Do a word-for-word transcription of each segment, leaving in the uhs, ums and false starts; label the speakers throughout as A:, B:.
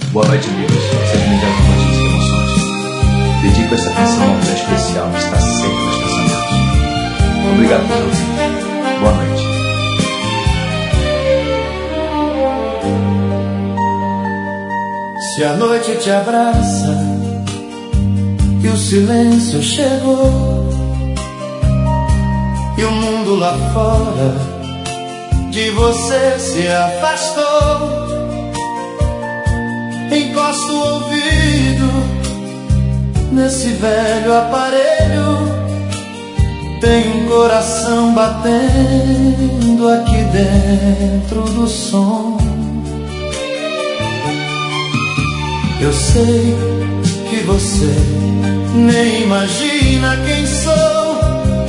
A: Boa noite, amigos. Sejam bem-vindos a Notícias e Emoções. Dedico essa canção a um lugar especial que está sempre nos pensamentos. Obrigado por ouvir. Boa noite.
B: Se a noite te abraça e o silêncio chegou e o mundo lá fora de você se afastou, encosta o ouvido nesse velho aparelho. Tem um coração batendo aqui dentro do som. Eu sei que você nem imagina quem sou,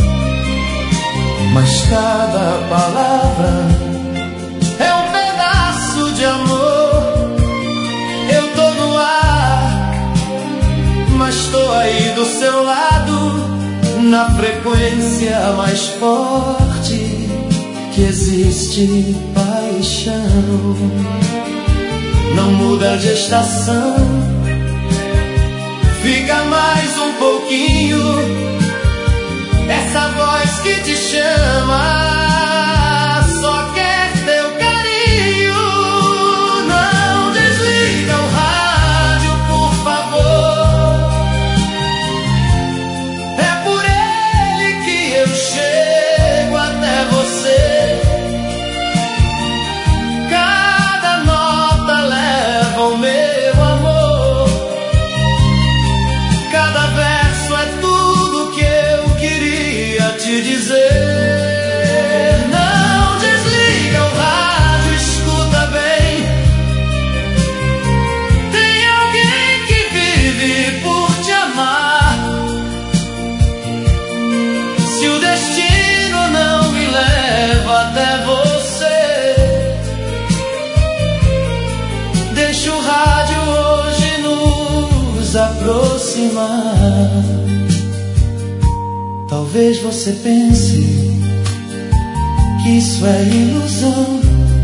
B: mas cada palavra é um pedaço de amor. Eu tô no ar, mas tô aí do seu lado, na frequência mais forte que existe, paixão. Não muda de estação, fica mais um pouquinho. Essa voz que te chama só quer teu carinho. Não desliga o rádio, por favor. É por ele que eu chego até você. O meu amor, cada verso é tudo que eu queria te dizer. Não desliga o rádio, escuta bem. Tem alguém que vive por te amar. Se o destino não me leva até você, deixa o rádio hoje nos aproximar. Talvez você pense que isso é ilusão,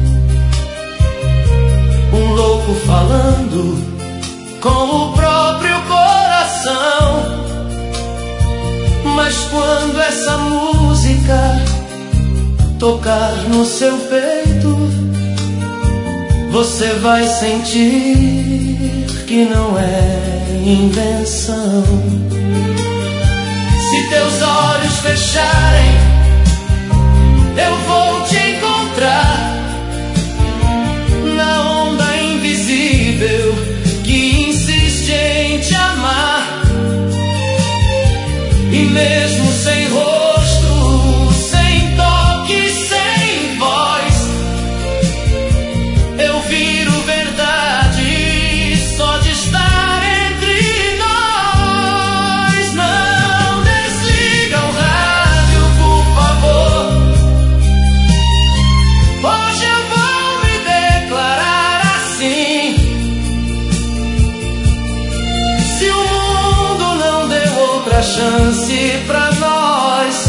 B: um louco falando com o próprio coração. Mas quando essa música tocar no seu peito, você vai sentir que não é invenção. Se teus olhos fecharem, eu vou te encontrar na onda invisível que insiste em te amar. E mesmo sem rosto, sem toque, sem voz, eu viro verdade só de estar entre nós. Não desliga o rádio, por favor. Hoje eu vou me declarar assim. Se o mundo não deu outra chance pra nós,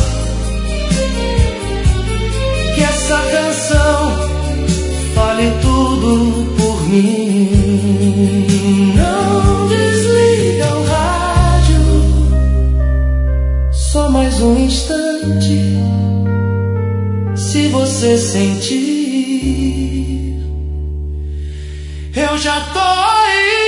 B: que essa canção fale tudo por mim. Não desliga o rádio, só mais um instante. Se você sentir, eu já tô aí.